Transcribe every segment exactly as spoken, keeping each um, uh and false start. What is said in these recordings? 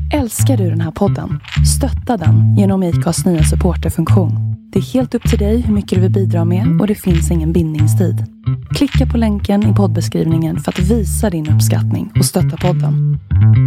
Älskar du den här podden? Stötta den genom I C A:s nya supporterfunktion. Det är helt upp till dig hur mycket du vill bidra med och det finns ingen bindningstid. Klicka på länken i poddbeskrivningen för att visa din uppskattning och stötta podden.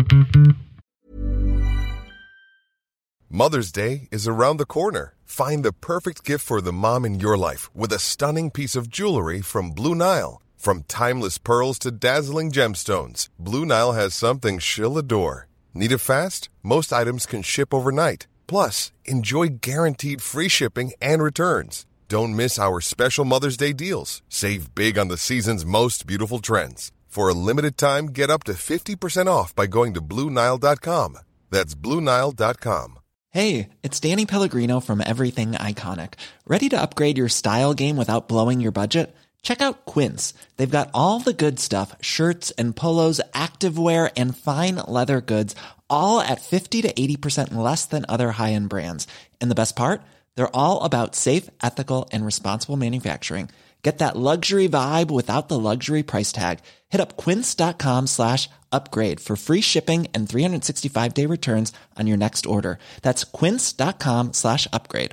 Mother's Day is around the corner. Find the perfect gift for the mom in your life with a stunning piece of jewelry from Blue Nile. From timeless pearls to dazzling gemstones, Blue Nile has something she'll adore. Need it fast? Most items can ship overnight. Plus, enjoy guaranteed free shipping and returns. Don't miss our special Mother's Day deals. Save big on the season's most beautiful trends. For a limited time, get up to fifty percent off by going to Blue Nile dot com. That's Blue Nile dot com. Hey, it's Danny Pellegrino from Everything Iconic. Ready to upgrade your style game without blowing your budget? Check out Quince. They've got all the good stuff, shirts and polos, activewear, and fine leather goods, all at fifty to eighty percent less than other high-end brands. And the best part? They're all about safe, ethical, and responsible manufacturing. Get that luxury vibe without the luxury price tag. Hit up quince.com slash upgrade for free shipping and three sixty-five day returns on your next order. That's quince.com slash upgrade.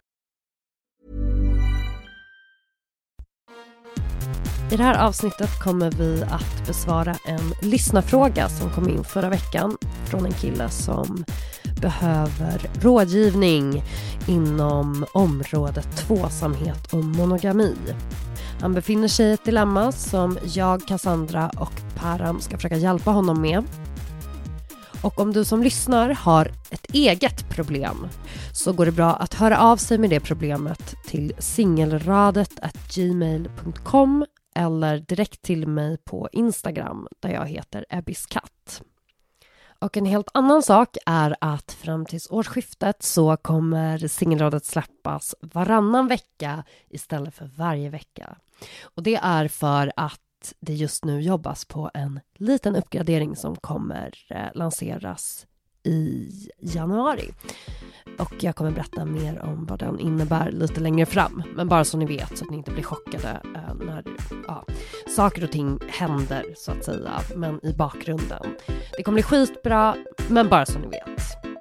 I det här avsnittet kommer vi att besvara en lyssnarfråga som kom in förra veckan från en kille som behöver rådgivning inom området tvåsamhet och monogami. Han befinner sig i ett dilemma som jag, Cassandra och Param ska försöka hjälpa honom med. Och om du som lyssnar har ett eget problem så går det bra att höra av sig med det problemet till singelradet at gmail dot com eller direkt till mig på Instagram där jag heter Ebbiskatt. Och en helt annan sak är att fram till årsskiftet så kommer singelrådet släppas varannan vecka istället för varje vecka. Och det är för att det just nu jobbas på en liten uppgradering som kommer eh, lanseras i januari. Och jag kommer berätta mer om vad den innebär lite längre fram. Men bara så ni vet så att ni inte blir chockade eh, när ja, saker och ting händer så att säga. Men i bakgrunden. Det kommer bli skitbra, men bara så ni vet.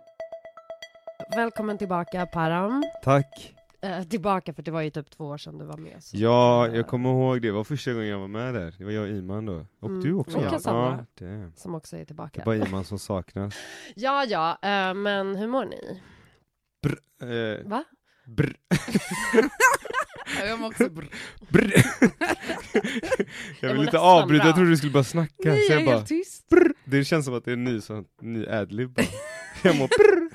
Välkommen tillbaka, Param. Tack. Eh, tillbaka, för det var ju typ två år sedan du var med. Så Ja, jag kommer ihåg det. Det var första gången jag var med där. Det var jag och Iman då. Och Mm. du också. Och ja. Cassandra. Ja, det. som också är tillbaka. Det är bara Iman som saknas. Ja, ja, eh, men hur mår ni? Brr. Eh, Va? brr. Jag mår också brr. Brr. Jag vill mår inte nästan avbryta. bra. Jag trodde du skulle bara snacka. Nej, så jag är bara, helt tyst. brr. Det känns som att det är en ny, sån, ny adlib. Jag mår brr.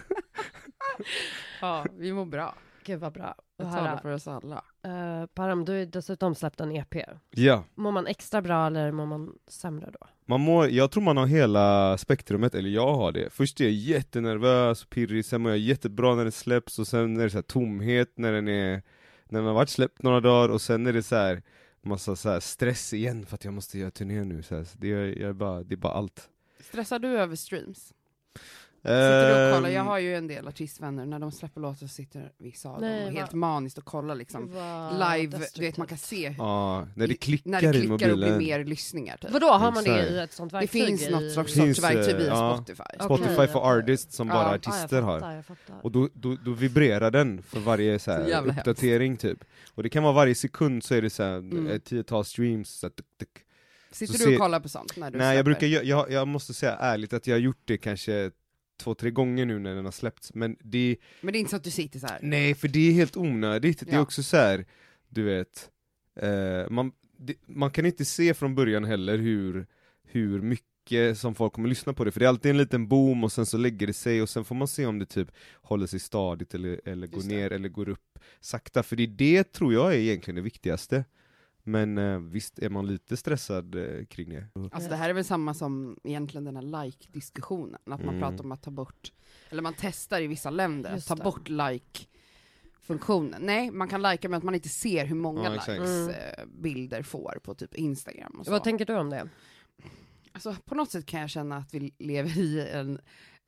Ja, vi mår bra. Gud vad bra. Jag att talar höra. för oss alla. Uh, Param, du har dessutom släppt en E P. Ja. Mår man extra bra eller mår man sämre då? Man mår, jag tror man har hela spektrumet, eller jag har det. Först är jag jättenervös och pirrig, sen mår jag jättebra när det släpps, och sen är det så här tomhet när den är när den har varit släppt några dagar, och sen är det så här massa så här stress igen för att jag måste göra turné nu så här. Så det, är, jag är bara, det är bara allt. Stressar du över streams? Sitter du och kollar? Jag Ehm, har ju en del artistvänner, när de släpper låtar så sitter vissa av Nej, dem va? helt maniskt och kollar liksom Vad live, du destruktivt. vet man kan se hur, Ja, när det i- klickar, när det i klickar och mobilen. blir mer lyssningar typ. Vadå, har man det Exakt. i ett sånt Det verktyg? finns i... något slags Finns, sorts verktyg via ja. Spotify. Spotify Okej, for okej. artists som Ja. bara Ja, Ja, artister jag har. fattar, jag fattar. Och då, då, då vibrerar den för varje så Så här jävla uppdatering typ. Och det kan vara varje sekund så är det så här Mm. ett tiotal streams så att, tuk, tuk. Sitter Så du se- och kollar på sånt när du Nej, jag släpper? brukar gö- jag, jag måste säga ärligt att jag har gjort det kanske två, tre gånger nu när den har släppts. Men det, Men det är inte så att du sitter så här. nej, för det är helt onödigt. Det är Ja. också så här, du vet, eh, man, det, man kan inte se från början heller hur, hur mycket som folk kommer lyssna på det. För det är alltid en liten boom och sen så lägger det sig och sen får man se om det typ håller sig stadigt eller, eller går Just det. ner eller går upp sakta. För det, det tror jag är egentligen det viktigaste. Men eh, visst är man lite stressad eh, kring det. Alltså det här är väl samma som egentligen den här like-diskussionen. Att man Mm. pratar om att ta bort, eller man testar i vissa länder Just att ta det. bort like-funktionen. Nej, man kan lika men att man inte ser hur många Ja, exakt. likes Mm. eh, bilder får på typ Instagram och så. Vad tänker du om det? Alltså på något sätt kan jag känna att vi lever i en,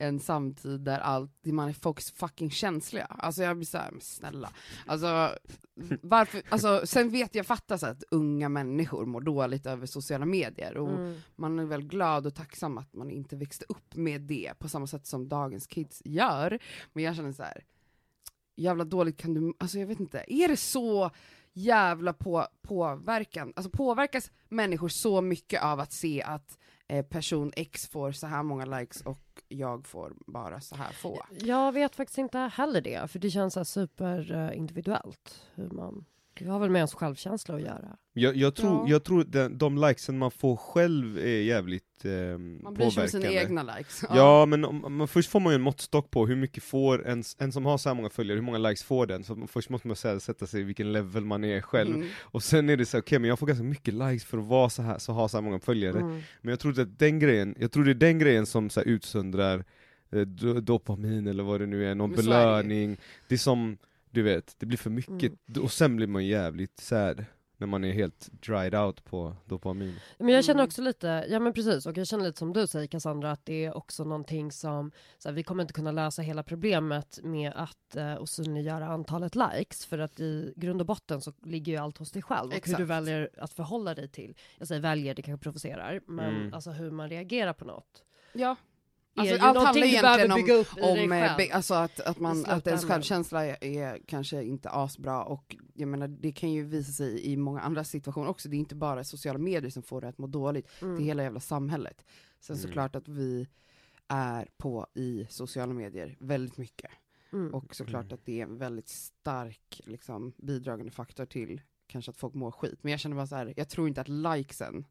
en samtid där allt, man är folk fucking känsliga. Alltså jag blir såhär, snälla. Alltså, varför, alltså, sen vet jag fattar så att unga människor mår dåligt över sociala medier. Och Mm. man är väl glad och tacksam att man inte växte upp med det på samma sätt som dagens kids gör. Men jag känner så här, jävla dåligt kan du, alltså jag vet inte, är det så jävla på, påverkan, alltså påverkas människor så mycket av att se att eh, person X får så här många likes och jag får bara så här få? Jag vet faktiskt inte heller det, för det känns så här super uh, individuellt hur man, det har väl med ens självkänsla att göra. Jag, jag tror, Ja. jag tror den, de likesen man får själv är jävligt eh, Man bryr sig om sina påverkande. egna likes. Ja, men om, man, först får man ju en måttstock på hur mycket får en, en som har så här många följare, hur många likes får den. Så man, först måste man säga, sätta sig i vilken level man är själv. Mm. Och sen är det så okej, okay, men jag får ganska mycket likes för att vara så här, så ha så här många följare. Mm. Men jag tror att den grejen, jag tror det är den grejen som så här utsöndrar eh, do, dopamin eller vad det nu är, någon Men så är det ju. belöning. Det är som, du vet, det blir för mycket, Mm. och sen blir man jävligt sad när man är helt dried out på dopamin. Men jag känner Mm. också lite, ja men precis, och jag känner lite som du säger Cassandra, att det är också någonting som, så här, vi kommer inte kunna lösa hela problemet med att eh, osynliggöra antalet likes, för att i grund och botten så ligger ju allt hos dig själv, och Exakt. hur du väljer att förhålla dig till, jag säger väljer, det kanske provocerar, men Mm. alltså hur man reagerar på något. Ja. Är Alltså, ju allt någonting handlar du behöver egentligen bygga om, upp i dig om eh, själv. be, alltså att, att, I man, att ens slutändan. självkänsla är, är kanske inte asbra, och jag menar, det kan ju visa sig i många andra situationer också. Det är inte bara sociala medier som får det att må dåligt, Mm. det är hela jävla samhället. Sen Mm. såklart att vi är på i sociala medier väldigt mycket, Mm. och såklart Mm. att det är en väldigt stark liksom, bidragande faktor till kanske att folk mår skit. Men jag känner bara så här, jag tror inte att likesen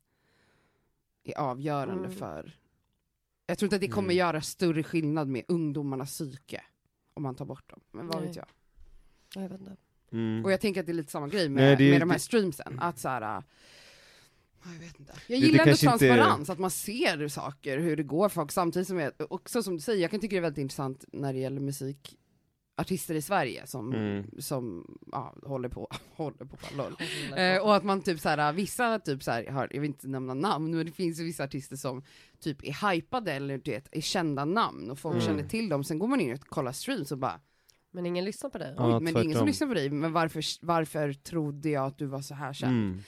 är avgörande Mm. för, jag tror inte att det kommer Mm. göra större skillnad med ungdomarnas psyke om man tar bort dem. Men vad Nej. vet jag. Jag vet inte. Mm. Och jag tänker att det är lite samma grej med, Nej, det- med de här det- streamsen. Att så här, äh, jag vet inte. Jag Det- gillar det ändå kanske inte- transparens, att man ser saker, hur det går för folk. Samtidigt som jag, också som du säger, jag kan tycka det är väldigt intressant när det gäller musikartister i Sverige som, Mm. som ja, håller på, håller på, lol. Eh, och att man typ såhär, vissa typ såhär, har, jag vill inte nämna namn, men det finns ju vissa artister som typ är hypade eller du vet, är kända namn och folk Mm. känner till dem, sen går man in och kollar streams och bara, Men ingen lyssnar på dig. Ja, oj, men det är ingen som tvärtom. lyssnar på dig, men varför, varför trodde jag att du var så här känd? Mm.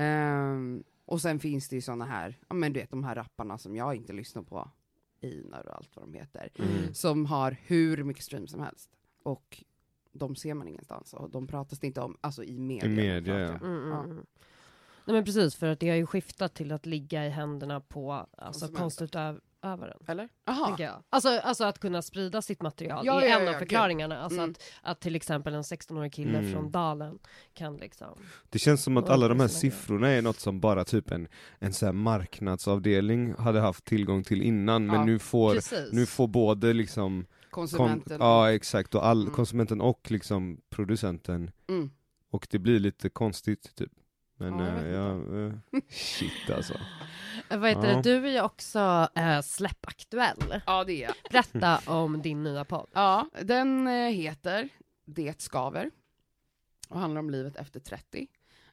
Ehm, och sen finns det ju såna här, ja men du vet de här rapparna som jag inte lyssnar på, Einar och allt vad de heter, Mm. som har hur mycket streams som helst, och de ser man ingenstans, och de pratas det inte om, alltså i media. I media, pratar ja. jag. Mm, mm, Ja. mm. Nej men precis, för att det har ju skiftat till att ligga i händerna på alltså, Konsumenten. konstutövaren. Eller? Jaha. Tänker jag. Alltså, alltså att kunna sprida sitt material Ja, är ja, en ja, av förklaringarna. Alltså Mm. att, att till exempel en sexton-årig kille Mm. från Dalen kan liksom... Det känns som att Ja, alla de här såna grejer. siffrorna är något som bara typ en, en så här marknadsavdelning hade haft tillgång till innan, men Ja, nu får, Precis. nu får både liksom kon- Konsumenten. ja exakt, och all, Mm. konsumenten och liksom producenten, Mm. och det blir lite konstigt typ. Men Ja, jag eh, vet ja, eh, shit alltså. Eh, Vad heter Ja. det? Du är ju också äh, släppaktuell. Ja, det är jag. Berätta om din nya podd. Ja, den eh, heter Det skaver och handlar om livet efter trettio.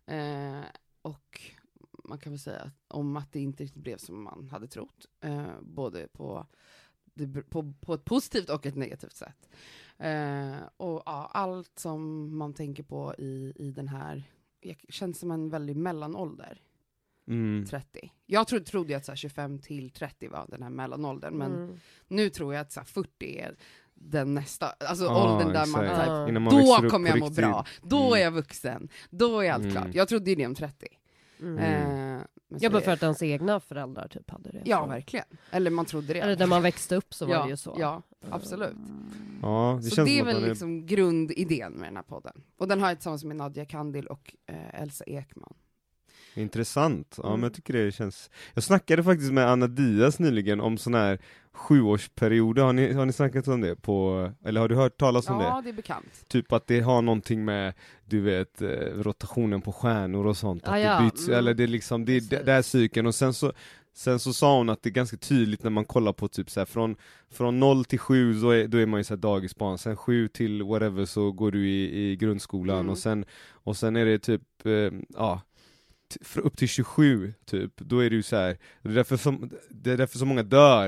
Eh, och man kan väl säga om att det inte riktigt blev som man hade trott. Eh, både på, det, på, på ett positivt och ett negativt sätt. Eh, och ja, allt som man tänker på i, i den här, jag känns som en väldigt mellanålder. Mm. trettio. Jag trodde, trodde att så här, tjugofem till trettio var den här mellanåldern, men Mm. nu tror jag att så här, fyrtio är den nästa, alltså Ja, åldern där man exakt. så här, Innan man växer då upp kommer på jag må riktigt. bra, då Mm. är jag vuxen, då är allt Mm. klart. Jag trodde det om trettio. Mm. Eh, men så Ja, bara är- för att ens egna föräldrar typ hade det. ja, så. verkligen. Eller man trodde det. Eller när man växte upp så var ja, det ju så. Ja, absolut. Ja, det Så känns det är som att väl man är... liksom grundidén med den här podden. Och den har jag tillsammans med Nadja Kandil och eh, Elsa Ekman. Intressant, ja Mm. men jag tycker det känns... Jag snackade faktiskt med Anna Diaz nyligen om sån här sjuårsperioder, har ni, har ni snackat om det? På, eller har du hört talas om det? Ja, det är bekant. Typ att det har någonting med, du vet, eh, rotationen på stjärnor och sånt, Ah, att ja, det byts, mm. eller det är liksom, det är Precis. d- där cykeln, och sen så Sen så sa hon att det är ganska tydligt när man kollar på typ så här, från, från noll till sju då är, då är man ju så här dagisbarn, sen sju till whatever så går du i, i grundskolan, Mm. och, sen, och sen är det typ, eh, ja t- för upp till tjugosju typ, då är det ju så här, det är därför som, det är därför så många dör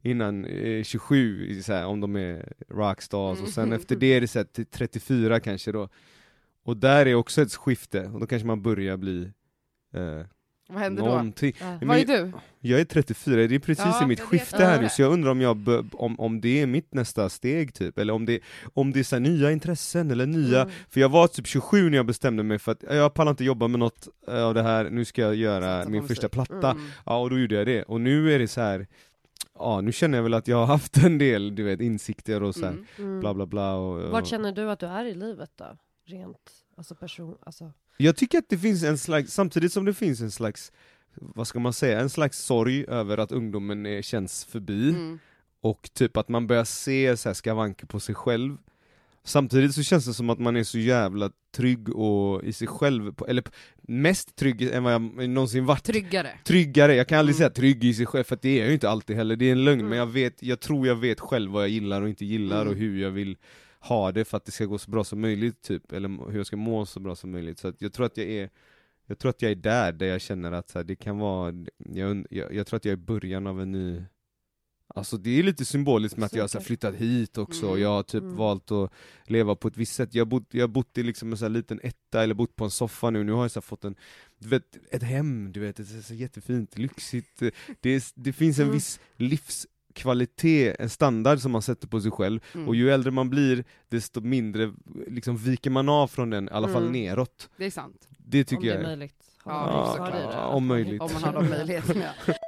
innan eh, tjugosju så här, om de är rockstars, och sen efter det är det så här, till trettiofyra kanske då. Och där är också ett skifte, och då kanske man börjar bli eh, vad händer någonting. då? Ja. Men Vad är du? Jag är trettiofyra, det är precis Ja, i mitt jag skifte vet. här Ja. nu, så jag undrar om, jag bö- om, om det är mitt nästa steg typ, eller om det, om det är så här nya intressen eller nya, Mm. för jag var typ tjugosju när jag bestämde mig för att jag pallar inte jobba med något eh, av det här, nu ska jag göra Satsa på min musik. första platta. Mm. Ja, och då gjorde jag det, och nu är det så här. Ja, nu känner jag väl att jag har haft en del, du vet, insikter och så här, Mm. Mm. bla bla bla och, och... Vart känner du att du är i livet då? Rent, alltså person, alltså... Jag tycker att det finns en slags, samtidigt som det finns en slags, vad ska man säga, en slags sorg över att ungdomen är, känns förbi, Mm. och typ att man börjar se så här skavanker på sig själv. Samtidigt så känns det som att man är så jävla trygg och i sig själv, på, eller p- mest trygg än vad jag någonsin varit. Tryggare. Tryggare, jag kan aldrig Mm. säga trygg i sig själv, för att det är jag ju inte alltid heller, det är en lögn, Mm. men jag vet, jag tror jag vet själv vad jag gillar och inte gillar, Mm. och hur jag vill ha det för att det ska gå så bra som möjligt typ, eller hur jag ska må så bra som möjligt. Så att jag tror att jag är Jag tror att jag är där, där jag känner att så här, det kan vara, jag, jag, jag tror att jag är i början av en ny, alltså det är lite symboliskt med att jag har så här, flyttat hit också, Mm. jag har typ Mm. valt att leva på ett visst sätt, jag har bott, jag har bott i liksom en så här liten etta, eller bott på en soffa nu, nu har jag så här fått en, du vet, ett hem, du vet, ett så jättefint, lyxigt, det, är, det finns en Mm. viss livskvalitet, en standard som man sätter på sig själv, Mm. och ju äldre man blir, desto mindre liksom viker man av från den, i alla fall Mm. neråt. Det är sant. Det tycker om det jag är är möjligt. Ja, Har du såklart. kvar i det? Ja, om möjligt. Om man har de möjligheterna.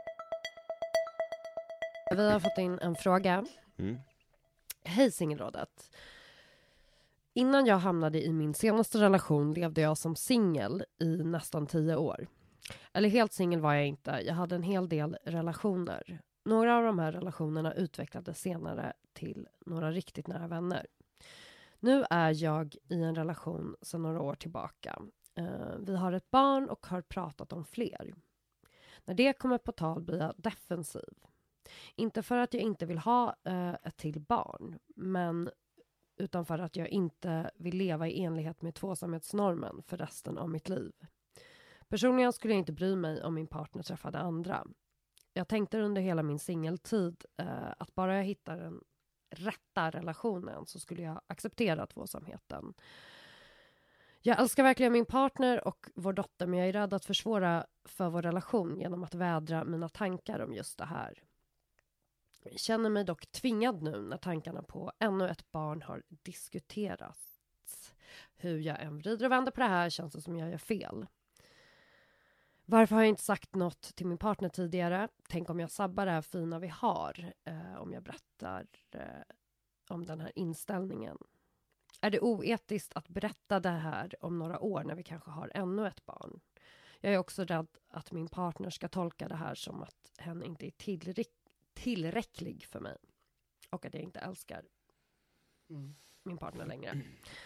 Vi har fått in en fråga. Mm. Hej Singelrådet. Innan jag hamnade i min senaste relation levde jag som singel i nästan tio år. Eller helt singel var jag inte. Jag hade en hel del relationer. Några av de här relationerna utvecklades senare till några riktigt nära vänner. Nu är jag i en relation sedan några år tillbaka. Eh, vi har ett barn och har pratat om fler. När det kommer på tal blir jag defensiv. Inte för att jag inte vill ha eh, ett till barn, men utan för att jag inte vill leva i enlighet med tvåsamhetsnormen för resten av mitt liv. Personligen skulle jag inte bry mig om min partner träffade andra. Jag tänkte under hela min singeltid eh, att bara jag hittar den rätta relationen så skulle jag acceptera tvåsamheten. Jag älskar verkligen min partner och vår dotter, men jag är rädd att försvåra för vår relation genom att vädra mina tankar om just det här. Jag känner mig dock tvingad nu när tankarna på ännu ett barn har diskuterats. Hur jag än vrider och vänder på det här känns det som jag gör fel. Varför har jag inte sagt något till min partner tidigare? Tänk om jag sabbar det här fina vi har. Eh, om jag berättar eh, om den här inställningen. Är det oetiskt att berätta det här om några år när vi kanske har ännu ett barn? Jag är också rädd att min partner ska tolka det här som att hen inte är tillräck- tillräcklig för mig. Och att jag inte älskar Mm. min partner längre.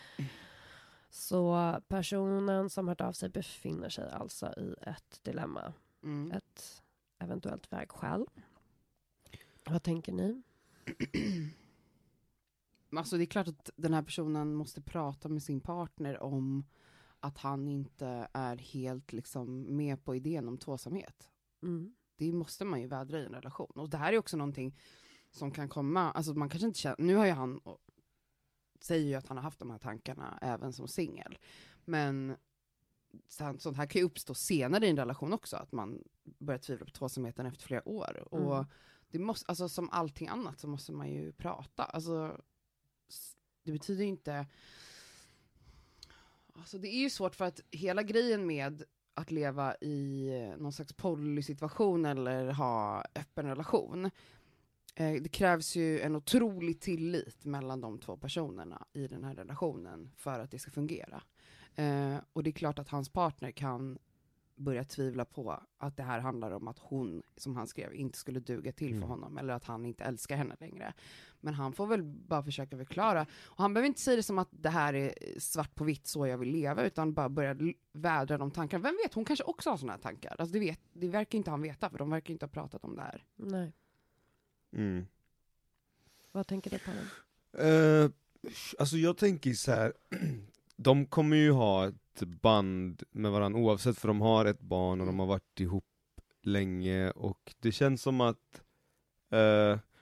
Så personen som hört av sig befinner sig alltså i ett dilemma. Mm. Ett eventuellt vägskäl. Vad tänker ni? Alltså det är klart att den här personen måste prata med sin partner om att han inte är helt liksom med på idén om tvåsamhet. Mm. Det måste man ju vädra i en relation. Och det här är också någonting som kan komma, alltså man kanske inte känner, nu har ju han, och, säger ju att han har haft de här tankarna även som singel. Men sånt här kan ju uppstå senare i en relation också, att man börjar tvivla på tvåsamheten efter flera år. Mm. Och det måste, alltså som allting annat så måste man ju prata. Alltså det betyder ju inte, alltså det är ju svårt för att hela grejen med att leva i någon slags polysituation eller ha öppen relation, eh, det krävs ju en otrolig tillit mellan de två personerna i den här relationen för att det ska fungera. Eh, och det är klart att hans partner kan börja tvivla på att det här handlar om att hon, som han skrev, inte skulle duga till Mm. för honom, eller att han inte älskar henne längre. Men han får väl bara försöka förklara, och han behöver inte säga det som att det här är svart på vitt så jag vill leva, utan bara börja l- vädra de tankarna. Vem vet, hon kanske också har såna här tankar. Alltså det, vet, det verkar inte han veta, för de verkar inte ha pratat om det här. Nej. Mm. Vad tänker du på den? Uh, alltså jag tänker så här. De kommer ju ha ett band med varandra oavsett, för de har ett barn och de har varit ihop länge, och det känns som att uh,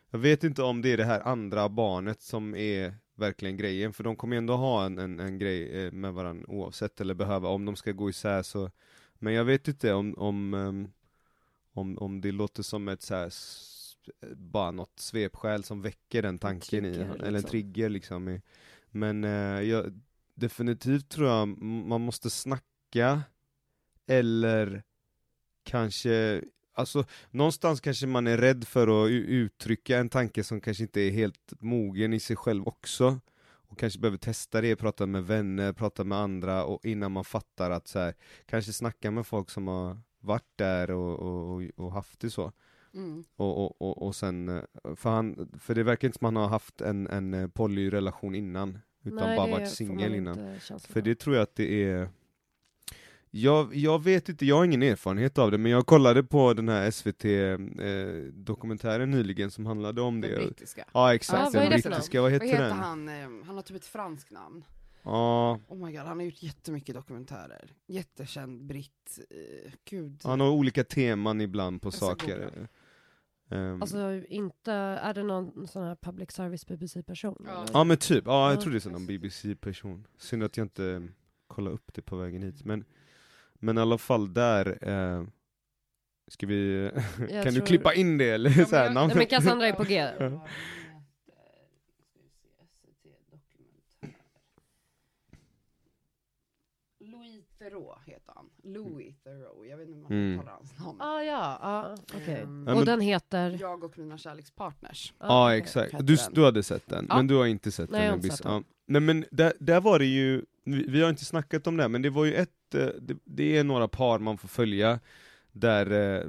jag vet inte om det är det här andra barnet som är verkligen grejen, för de kommer ändå ha en, en, en grej med varandra oavsett, eller behöva, om de ska gå isär så, men jag vet inte om om, um, om, om det låter som ett så här, bara något svepskäl som väcker den tanken trigger, i han, eller en trigger liksom i, men uh, jag, definitivt tror jag man måste snacka, eller kanske, alltså någonstans kanske man är rädd för att uttrycka en tanke som kanske inte är helt mogen i sig själv också, och kanske behöver testa det, prata med vänner, prata med andra, och innan man fattar att så här, kanske snacka med folk som har varit där och, och, och haft det så. Mm. Och, och, och, och sen, för, han, för det verkar inte som han har haft en, en polyrelation innan, utan Nej, bara varit singel innan. För det tror jag att det är, jag, jag vet inte, jag har ingen erfarenhet av det, men jag kollade på den här S V T-dokumentären eh, nyligen som handlade om det. Den brittiska. Ja, exakt, ah, den brittiska, vad heter, vad heter den? Han, eh, han har typ ett franskt namn. Ja. Oh my god, han har gjort jättemycket dokumentärer. Jättekänd britt. Eh, gud. Han har olika teman ibland på saker. Um, alltså inte, är det någon sån här public service B B C-person? Ja, ja men typ, ja jag tror det är någon B B C-person. Synd att jag inte kollar upp det på vägen hit. Men, men i alla fall där, eh, ska vi, kan tror... du klippa in det? Eller? Ja, så här, jag... Nej, men Cassandra är på G. Theroux heter han. Louis Theroux. Jag vet inte om man mm. talar hans namn. Ah, ja, ah, okej. Okay. Um, och den heter? Jag och mina kärlekspartners. Ja, ah, exakt. Du, du hade sett den, ja. Men du har inte sett Nej, den. Jag sett den. Ja. Nej, men där, där var det ju, vi, vi har inte snackat om det, men det var ju ett, det, det är några par man får följa, där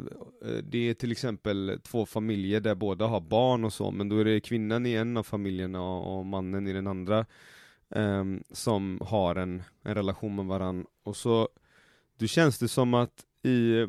det är till exempel två familjer där båda har barn och så, men då är det kvinnan i en av familjerna och, och mannen i den andra. Um, som har en, en relation med varann, och så då känns det som att i,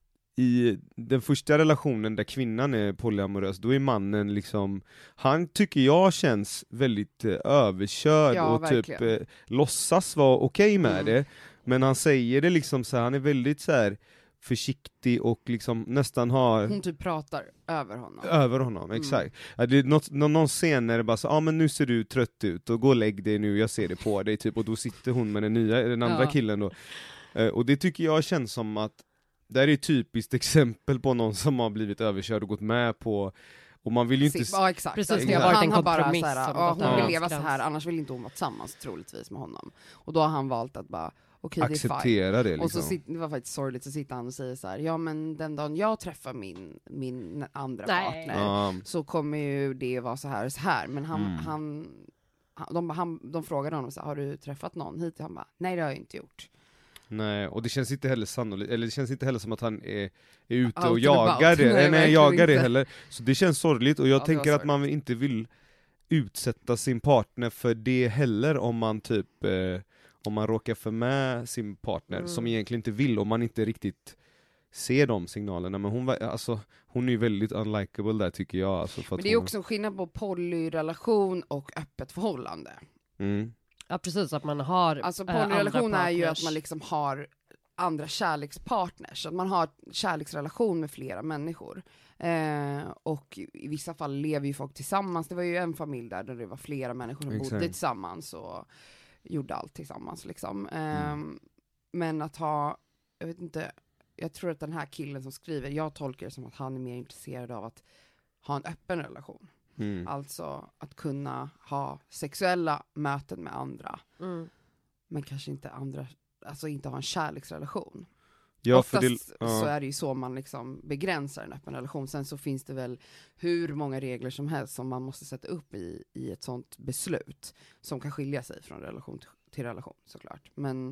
i den första relationen där kvinnan är polyamorös, då är mannen liksom, han tycker jag känns väldigt eh, överkörd ja, och verkligen. typ eh, låtsas vara okej okay med mm. det, men han säger det liksom så här, han är väldigt så här försiktig och liksom nästan har... Hon typ pratar över honom. Över honom, exakt. Mm. Ja, det är något, någon scen när det bara så, ja ah, men nu ser du trött ut, och gå och lägg dig nu, jag ser det på dig, typ, och då sitter hon med den nya, den andra ja. killen då. Uh, och det tycker jag känns som att, det är ett typiskt exempel på någon som har blivit överkörd och gått med på, och man vill ju inte... Ja, exakt. Precis, det har varit en kompromiss. Ja, hon vill leva så här, annars vill inte hon vara tillsammans troligtvis med honom. Och då har han valt att bara okej, acceptera det, det liksom. Och så sit, det var faktiskt sorgligt, så sitter han och säger så här: ja men den dagen jag träffar min, min andra Nej. partner um. så kommer ju det vara så här och så här, men han, mm. han, han, de, han de frågade honom så här, har du träffat någon hit? Han bara, nej det har jag inte gjort. Nej, och det känns inte heller sannolikt, eller det känns inte heller som att han är, är ute Out och jagar det, nej, nej jagar det heller, så det känns sorgligt, och jag ja, tänker att man inte vill utsätta sin partner för det heller, om man typ eh, om man råkar för med sin partner mm. som egentligen inte vill, om man inte riktigt ser de signalerna, men hon, alltså, hon är ju väldigt unlikable där tycker jag. Alltså, för men det är hon... också en skillnad på polyrelation och öppet förhållande. Mm. Ja precis, att man har alltså polyrelation är ju att man liksom har andra kärlekspartners, att man har kärleksrelation med flera människor. Eh, och i vissa fall lever ju folk tillsammans. Det var ju en familj där, där det var flera människor som Exakt. bodde tillsammans och gjorde allt tillsammans liksom. Eh, mm. Men att ha, jag vet inte, jag tror att den här killen som skriver, jag tolkar det som att han är mer intresserad av att ha en öppen relation. Mm. Alltså att kunna ha sexuella möten med andra. Mm. Men kanske inte andra, alltså inte ha en kärleksrelation. Ja, Oftast för det, ja. så är det ju så man liksom begränsar en öppen relation. Sen så finns det väl hur många regler som helst som man måste sätta upp i, i ett sånt beslut. Som kan skilja sig från relation till, till relation såklart. Men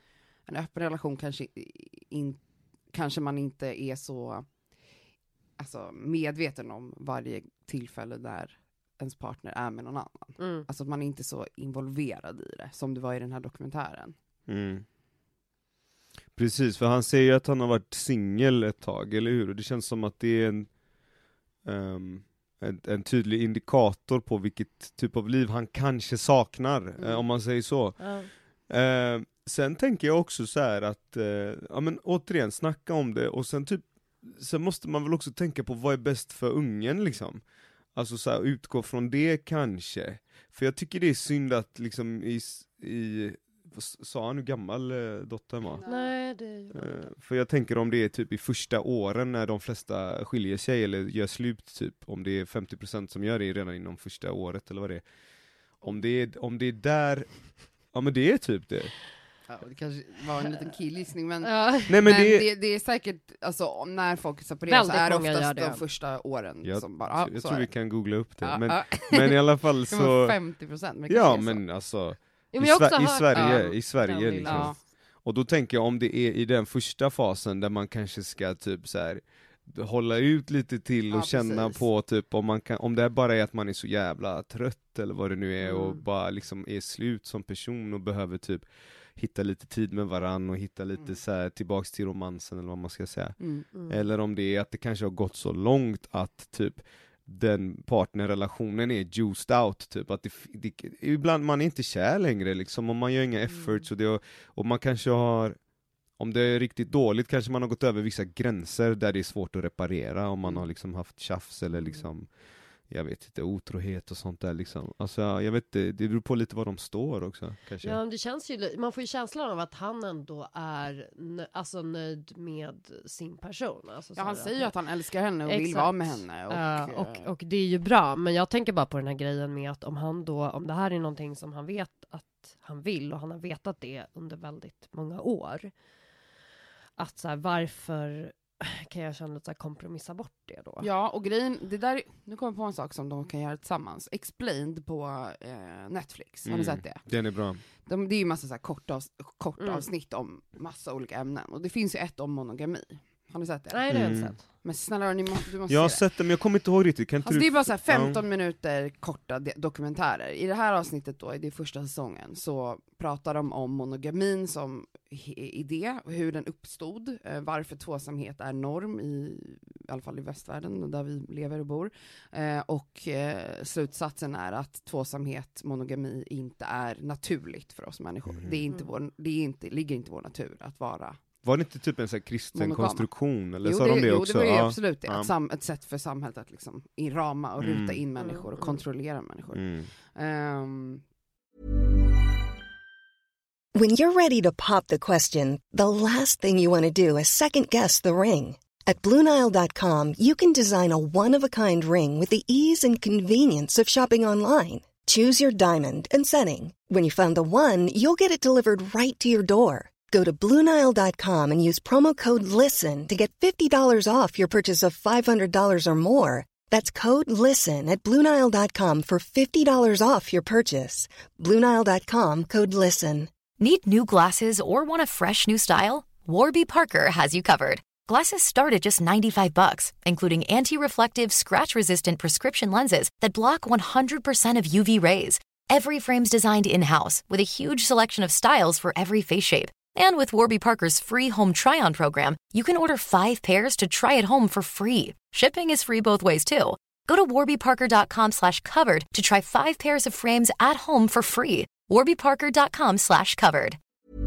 en öppen relation kanske, in, kanske man inte är så alltså, medveten om varje tillfälle där ens partner är med någon annan. Mm. Alltså att man är inte så involverad i det som det var i den här dokumentären. Mm. Precis, för han säger ju att han har varit singel ett tag, eller hur? Och det känns som att det är en, um, en, en tydlig indikator på vilket typ av liv han kanske saknar, mm. eh, om man säger så. Mm. Uh, sen tänker jag också så här att, uh, ja men återigen, snacka om det, och sen typ, sen måste man väl också tänka på vad är bäst för ungen liksom. alltså så här, utgå från det kanske. För jag tycker det är synd att liksom i, i sa han hur gammal eh, dottern var? Nej, det gjorde han inte. Eh, för jag tänker om det är typ i första åren när de flesta skiljer sig eller gör slut typ, om det är femtio procent som gör det redan inom första året eller vad det är. Om det är, om det är där, ja men det är typ det. Ja, det kanske var en liten killgissning, men, Ja. Nej, men men det, det, det är säkert, alltså när folk separerar så Väldigt är det många gör oftast det. de första åren jag, som bara, ja, jag så tror är vi det. kan googla upp det. Ja, men, ja. men i alla fall Det var så, femtio procent, men det ja kanske är så. men alltså, Jo, i, men jag har också Sver- i hört- Sverige, ja, i Sverige den liksom. lilla- Ja. Och då tänker jag om det är i den första fasen där man kanske ska typ så här hålla ut lite till och Ja, känna precis. på typ om man kan, om det bara är att man är så jävla trött eller vad det nu är Mm. och bara liksom är slut som person och behöver typ hitta lite tid med varann och hitta lite Mm. så här tillbaks till romansen eller vad man ska säga. Mm. Mm. Eller om det är att det kanske har gått så långt att typ den partnerrelationen är juiced out, typ att det, det, ibland man är inte kär längre liksom, och man gör inga efforts och, det, och man kanske har, om det är riktigt dåligt kanske man har gått över vissa gränser där det är svårt att reparera, om man Mm. har liksom haft tjafs eller liksom, jag vet inte, otrohet och sånt där liksom. Alltså jag vet inte, det beror på lite vad de står också kanske. Ja, men det känns ju, li- man får ju känslan av att han ändå är nö- alltså nöjd med sin person. Alltså, Ja, så han här säger ju att han älskar henne och vill Exakt. vara med henne. Och, Ja, och, eh, och det är ju bra, men jag tänker bara på den här grejen med att om han då, om det här är någonting som han vet att han vill och han har vetat det under väldigt många år, att så här, varför kan jag känna att så här, kompromissa bort det då? Ja, och grejen, det där, nu kommer jag på en sak som de kan göra tillsammans. Explained på eh, Netflix, har ni Mm. sett det? Den är bra. De, det är ju massa så här korta, kort Mm. avsnitt om massa olika ämnen. Och det finns ju ett om monogami. Har ni sett det? Nej, det har jag inte Mm. sett. Men snälla, ni må, du måste Jag har se det. sett det men jag kommer inte ihåg riktigt, kan inte Alltså du... det är bara så här femton Ja. minuter korta de- dokumentärer. I det här avsnittet då, i det första säsongen, så pratar de om monogamin som he- idé, hur den uppstod, eh, varför tvåsamhet är norm i, i alla fall i västvärlden där vi lever och bor. Eh, och eh, slutsatsen är att tvåsamhet, monogami inte är naturligt för oss människor. Mm. Det är inte vår, det är inte, ligger inte i vår natur att vara. Var det inte typ en sån här kristen Monogama. konstruktion? Eller Jo, sa det, de det jo, också? det var ju Ja. absolut det. Ja. Ett, sam, ett sätt för samhället att liksom inrama och ruta Mm. in människor och Mm. kontrollera människor. Mm. Ehm, When you're ready to pop the question, the last thing you want to do is second-guess the ring. At Blue Nile dot com, you can design a one-of-a-kind ring with the ease and convenience of shopping online. Choose your diamond and setting. When you find the one, you'll get it delivered right to your door. Go to Blue Nile dot com and use promo code LISTEN to get fifty dollars off your purchase of five hundred dollars or more. That's code LISTEN at Blue Nile dot com for fifty dollars off your purchase. Blue Nile dot com, code LISTEN. Need new glasses or want a fresh new style? Warby Parker has you covered. Glasses start at just ninety-five bucks, including anti-reflective, scratch-resistant prescription lenses that block one hundred percent of U V rays. Every frame's designed in-house with a huge selection of styles for every face shape. And with Warby Parker's free home try-on program, you can order five pairs to try at home for free. Shipping is free both ways, too. Go to warby parker dot com slash covered to try five pairs of frames at home for free. warby parker dot com slash covered.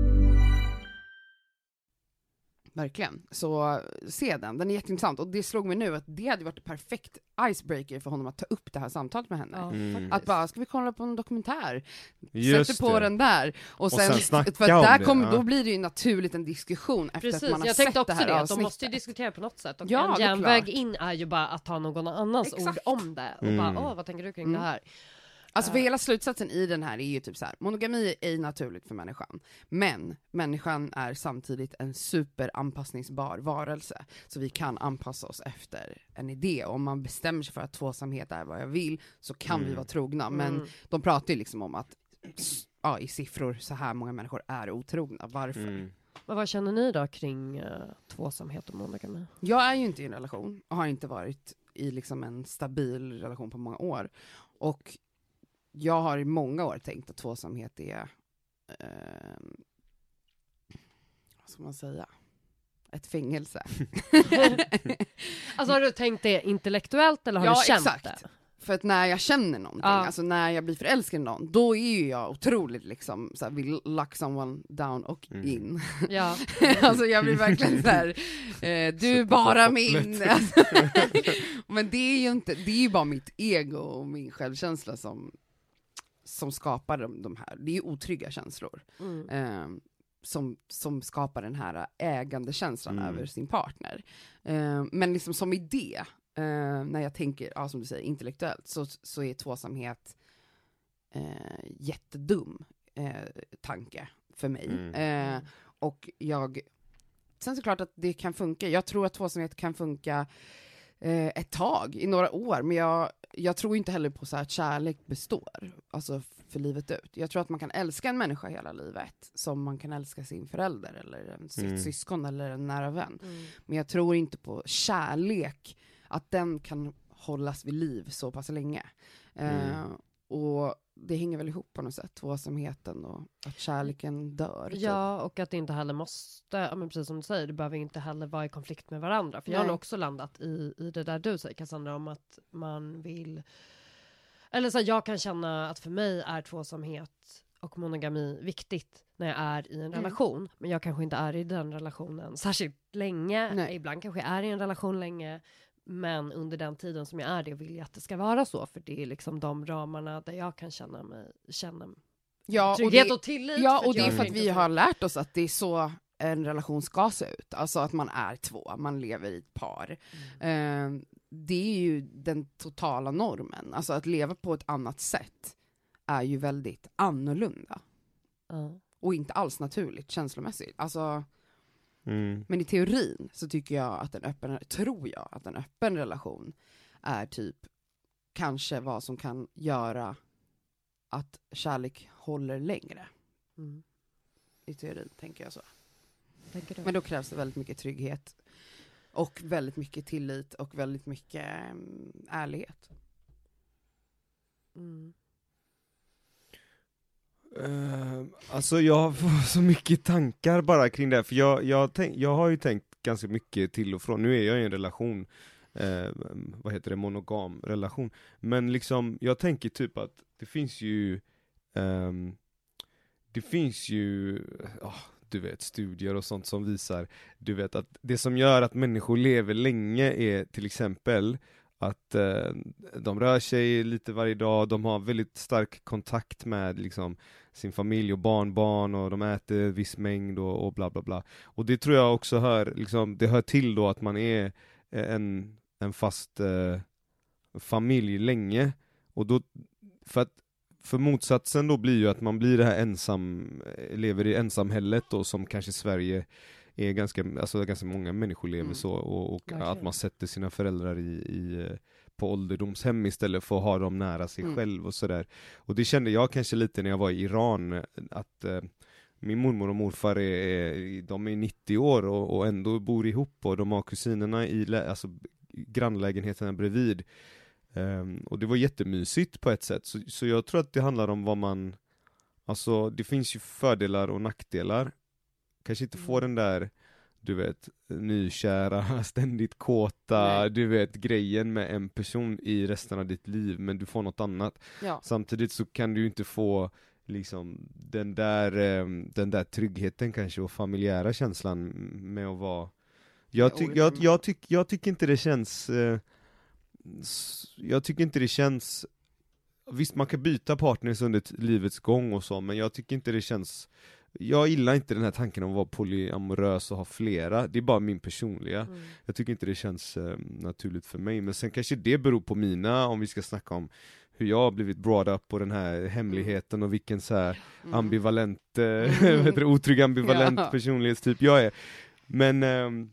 Verkligen. Så se den, den är jätteintressant. Och det slog mig nu att det hade varit ett perfekt icebreaker för honom att ta upp det här samtalet med henne. Ja, Mm. faktiskt. Att bara, ska vi kolla på en dokumentär? Just Sätter på det. den där. Och sen, sen snacka för att om där det, kom, ja. då blir det ju naturligt en diskussion efter Precis, att man har jag sett tänkte det också här det, att de avsnittet. måste ju diskutera på något sätt. Och Ja, en det är genväg klart. in är ju bara att ta någon annans Exakt. ord om det. Och Mm. bara, åh, vad tänker du kring Mm. det här? Alltså för hela slutsatsen i den här är ju typ så här: monogami är naturligt för människan, men människan är samtidigt en superanpassningsbar varelse, så vi kan anpassa oss efter en idé. Om man bestämmer sig för att tvåsamhet är vad jag vill, så kan vi Mm. vara trogna, men Mm. de pratar ju liksom om att ja, i siffror så här många människor är otrogna. Varför? Mm. Men vad känner ni då kring uh, tvåsamhet och monogami? Jag är ju inte i en relation och har inte varit i liksom en stabil relation på många år, och jag har i många år tänkt att tvåsamhet är eh, vad ska man säga, ett fängelse. Alltså har du tänkt det intellektuellt eller har Ja, du känt exakt. det? för att när jag känner någonting, Ja. alltså när jag blir förälskad i någon, då är ju jag otroligt liksom så här, vill lock someone down och Mm. in. Ja. Alltså jag blir verkligen så här, eh, du är bara min. Alltså, men det är ju inte, det är ju bara mitt ego och min självkänsla som, som skapar de, de här, det är ju otrygga känslor. Mm. Eh, som, som skapar den här ägandekänslan Mm. över sin partner. Eh, men liksom som idé, eh, när jag tänker, ja, som du säger, intellektuellt, så, så är tvåsamhet eh, jättedum eh, tanke för mig. Mm. Eh, och jag, sen så klart att det kan funka. Jag tror att tvåsamhet kan funka eh, ett tag, i några år, men jag, jag tror inte heller på så här att kärlek består, alltså för livet ut. Jag tror att man kan älska en människa hela livet, som man kan älska sin förälder eller en, sitt Mm. syskon eller en nära vän. Mm. Men jag tror inte på kärlek, att den kan hållas vid liv så pass länge. Mm. Eh, och det hänger väl ihop på något sätt, tvåsamheten och att kärleken dör. typ. Ja, och att det inte heller måste, ja, men precis som du säger, det behöver inte heller vara i konflikt med varandra. För jag har Nej. nog också landat i, i det där du säger, Cassandra, om att man vill, eller så här, jag kan känna att för mig är tvåsamhet och monogami viktigt när jag är i en Mm. relation. Men jag kanske inte är i den relationen särskilt länge. Nej. Ibland kanske jag är i en relation länge. Men under den tiden som jag är det vill jag att det ska vara så. För det är liksom de ramarna där jag kan känna mig, känna Ja, och trygghet det, och tillit. ja, att och det är jag för att inte vi så- har lärt oss att det är så en relation ska se ut. Alltså att man är två, man lever i ett par. Mm. Eh, det är ju den totala normen. Alltså att leva på ett annat sätt är ju väldigt annorlunda. Ja. Och inte alls naturligt, känslomässigt. Alltså, Mm. men i teorin så tycker jag att en öppen, tror jag att en öppen relation är typ kanske vad som kan göra att kärlek håller längre. Mm. I teorin tänker jag så. Tänker du? Men då krävs det väldigt mycket trygghet. Och väldigt mycket tillit och väldigt mycket um, ärlighet. Mm. Uh, alltså jag får så mycket tankar bara kring det, för jag, jag, tänk, jag har ju tänkt ganska mycket till och från. Nu är jag i en relation, eh, vad heter det, monogam relation. Men liksom, jag tänker typ att det finns ju, ehm, det finns ju, oh, du vet, studier och sånt som visar, du vet att det som gör att människor lever länge är till exempel att eh, de rör sig lite varje dag, de har väldigt stark kontakt med liksom sin familj och barnbarn, och de äter en viss mängd och, och bla bla bla. Och det tror jag också hör, liksom, det hör till då att man är en, en fast eh, familj länge. Och då, för att för motsatsen då blir ju att man blir det här ensam, lever i ensamhället då, som kanske Sverige är ganska, alltså ganska många människor lever Mm. så, och, och Verkligen. att man sätter sina föräldrar i, i på ålderdomshem istället för att ha dem nära sig Mm. själv och sådär. Och det kände jag kanske lite när jag var i Iran, att eh, min mormor och morfar är, är de är nittio år och, och ändå bor ihop, och de har kusinerna i lä- alltså, grannlägenheterna bredvid. Um, och det var jättemysigt på ett sätt, så, så jag tror att det handlar om vad man, alltså det finns ju fördelar och nackdelar. Kanske inte få den där, du vet, nykära, ständigt kåta, Nej. du vet, grejen med en person i resten av ditt liv, men du får något annat. Ja. Samtidigt så kan du ju inte få liksom den där, eh, den där tryggheten kanske, och familjära känslan med att vara. Jag, ty- olika jag, med- jag, tyck- jag tycker inte det känns eh, s- jag tycker inte det känns, visst man kan byta partners under t- livets gång och så, men jag tycker inte det känns, jag gillar inte den här tanken om att vara polyamorös och ha flera. Det är bara min personliga. Mm. Jag tycker inte det känns eh, naturligt för mig. Men sen kanske det beror på mina, om vi ska snacka om hur jag har blivit brought up på den här hemligheten och vilken så här Mm. ambivalent, eh, vad heter det, otrygg ambivalent Ja. personlighetstyp jag är. Men ehm,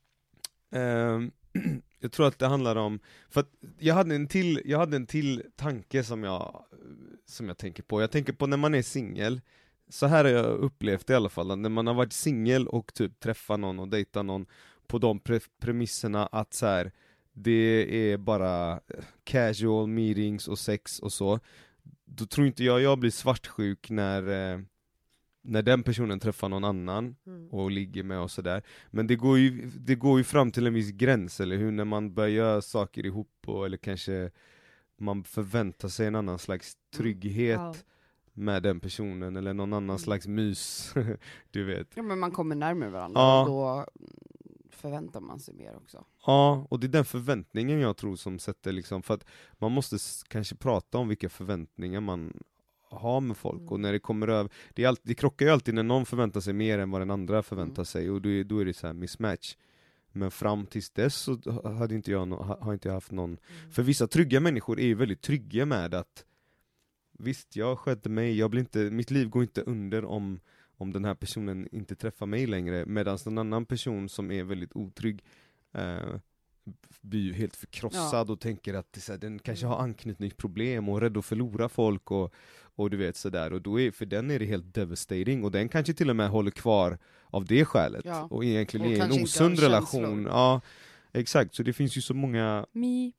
ehm, jag tror att det handlar om, för att jag hade en till, jag hade en till tanke som jag, som jag tänker på. Jag tänker på när man är singel. Så här har jag upplevt det i alla fall, att när man har varit singel och typ träffar någon och dejtar någon på de pre- premisserna att så här, det är bara casual meetings och sex och så, då tror inte jag jag blir svartsjuk när eh, när den personen träffar någon annan Mm. och ligger med och sådär. Men det går ju, det går ju fram till en viss gräns, eller hur, när man börjar göra saker ihop och, eller kanske man förväntar sig en annan slags trygghet Ja. med den personen, eller någon annan Mm. slags mys, du vet. Ja, men man kommer närmare varandra, Ja. och då förväntar man sig mer också. Ja, och det är den förväntningen jag tror som sätter liksom, för att man måste s- kanske prata om vilka förväntningar man har med folk, Mm. och när det kommer över, det, är alltid, det krockar ju alltid när någon förväntar sig mer än vad den andra förväntar Mm. sig, och då är, då är det så här mismatch. Men fram tills dess så hade inte jag, no, ha- har inte jag haft någon, Mm. för vissa trygga människor är ju väldigt trygga med att visst, jag sköter mig, jag blir inte, mitt liv går inte under om, om den här personen inte träffar mig längre, medan en annan person som är väldigt otrygg eh, blir ju helt förkrossad och tänker att det, så här, den kanske har anknytningsproblem och är rädd att förlora folk och, och du vet sådär, och då är, för den är det helt devastating, och den kanske till och med håller kvar av det skälet, Ja. och egentligen Och är en kanske inte osund har relation. känslor. Ja, exakt, så det finns ju så många. Me.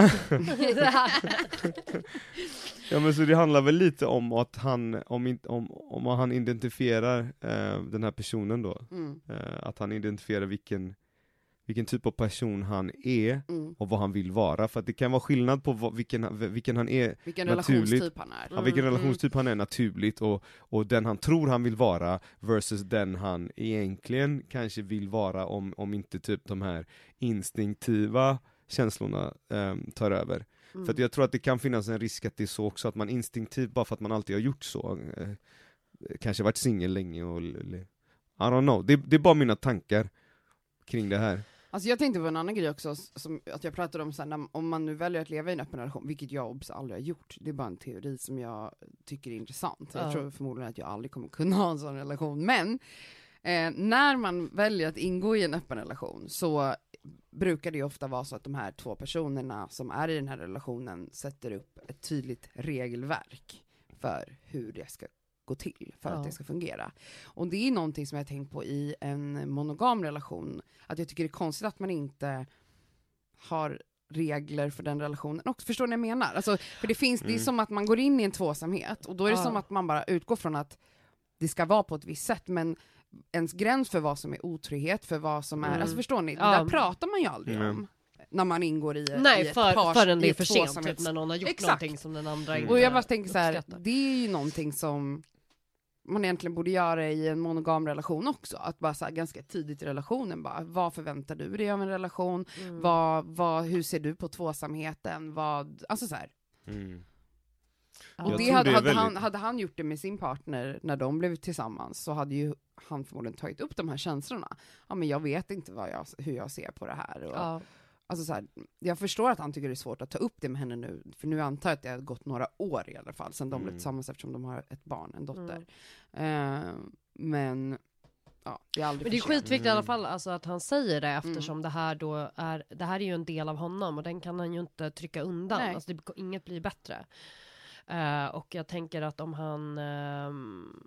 Ja, men så det handlar väl lite om att han, om, inte, om, om han identifierar eh, den här personen då, Mm. eh, att han identifierar vilken, vilken typ av person han är Mm. och vad han vill vara, för att det kan vara skillnad på vad, vilken, vilken han är, Vilken naturligt. relationstyp han är. ja, vilken Mm, relationstyp han är naturligt, och, och den han tror han vill vara versus den han egentligen kanske vill vara, om, om inte typ de här instinktiva känslorna eh, tar över. Mm. För att jag tror att det kan finnas en risk att det är så också, att man instinktivt, bara för att man alltid har gjort så, eh, kanske varit singel länge och, eller, I don't know, det, det är bara mina tankar kring det här. Alltså jag tänkte på en annan grej också, som att jag pratade om sen, om man nu väljer att leva i en öppen relation, vilket jag obs aldrig har gjort, det är bara en teori som jag tycker är intressant. Ja. Jag tror förmodligen att jag aldrig kommer kunna ha en sån relation, men eh, när man väljer att ingå i en öppen relation så brukar det ju ofta vara så att de här två personerna som är i den här relationen sätter upp ett tydligt regelverk för hur det ska gå till för Ja. att det ska fungera. Och det är någonting som jag har tänkt på i en monogam relation, att jag tycker det är konstigt att man inte har regler för den relationen också. Förstår ni vad jag menar? Alltså, för det finns, det är Mm. som att man går in i en tvåsamhet, och då är det Ja. som att man bara utgår från att det ska vara på ett visst sätt, men ens gräns för vad som är otrygghet, för vad som är, Mm. alltså förstår ni, det Ja. där pratar man ju aldrig Mm. om när man ingår i, Nej, i ett för, pars, förrän det i är ett för sent, tvåsamhets- typ, när någon har gjort Exakt. någonting som den andra Mm. inte Och jag bara tänker så här, uppskattar. det är ju någonting som man egentligen borde göra i en monogam relation också, att bara så här, ganska tidigt i relationen bara, vad förväntar du dig av en relation, Mm. vad, vad, hur ser du på tvåsamheten, vad, alltså så här. Mm. Ja. Och Jag det tror hade, det är hade, väldigt- han, hade han gjort det med sin partner när de blev tillsammans, så hade ju han förmodligen tagit upp de här känslorna. Ja, men jag vet inte vad jag, hur jag ser på det här. Och, Ja. alltså så här, jag förstår att han tycker det är svårt att ta upp det med henne nu, för nu antar jag att det har gått några år i alla fall sedan de blev Mm. tillsammans, eftersom de har ett barn, en dotter. Mm. Eh, men ja, det är aldrig Men det är för sent. skitviktigt i alla Mm. fall, alltså, att han säger det, eftersom det här då är, det här är ju en del av honom, och den kan han ju inte trycka undan. Nej. Alltså, det, inget blir bättre. Eh, och jag tänker att om han ehm,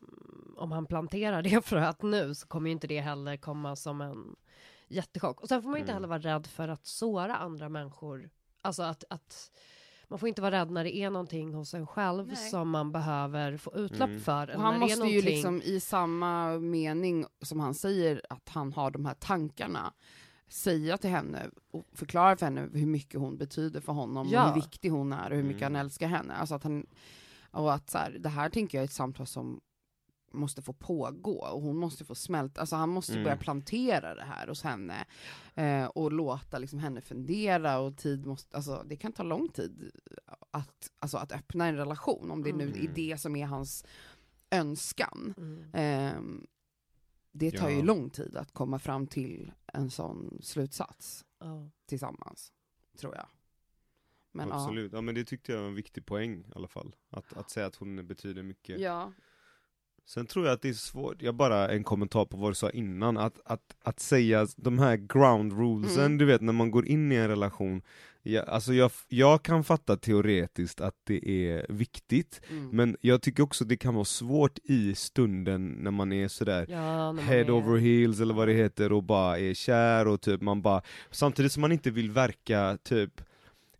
om han planterar det fröet nu, så kommer ju inte det heller komma som en jättechock. Och sen får man ju inte Mm. heller vara rädd för att såra andra människor. Alltså att, att man får inte vara rädd när det är någonting hos en själv Nej. som man behöver få utlopp Mm. för. Och eller han när det är måste ju någonting- liksom i samma mening som han säger att han har de här tankarna, säga till henne och förklara för henne hur mycket hon betyder för honom, Ja. och hur viktig hon är och hur mycket Mm. han älskar henne. Alltså att han, och att så här, det här tänker jag är ett samtal som måste få pågå, och hon måste få smälta, alltså han måste Mm. börja plantera det här hos henne eh, och låta liksom henne fundera, och tid måste, alltså det kan ta lång tid att, alltså att öppna en relation, om det nu Mm. är det som är hans önskan. Mm. Ehm, det tar Ja. ju lång tid att komma fram till en sån slutsats Ja. tillsammans, tror jag. Men ja. Absolut, ja, men det tyckte jag var en viktig poäng i alla fall, att, att säga att hon betyder mycket. Ja. Sen tror jag att det är svårt, jag bara en kommentar på vad du sa innan, att, att, att säga de här ground rulesen, Mm. du vet när man går in i en relation, jag, alltså jag, jag kan fatta teoretiskt att det är viktigt, Mm. men jag tycker också det kan vara svårt i stunden när man är sådär Ja, när man head är- over heels eller vad det heter, och bara är kär, och typ man bara, samtidigt som man inte vill verka typ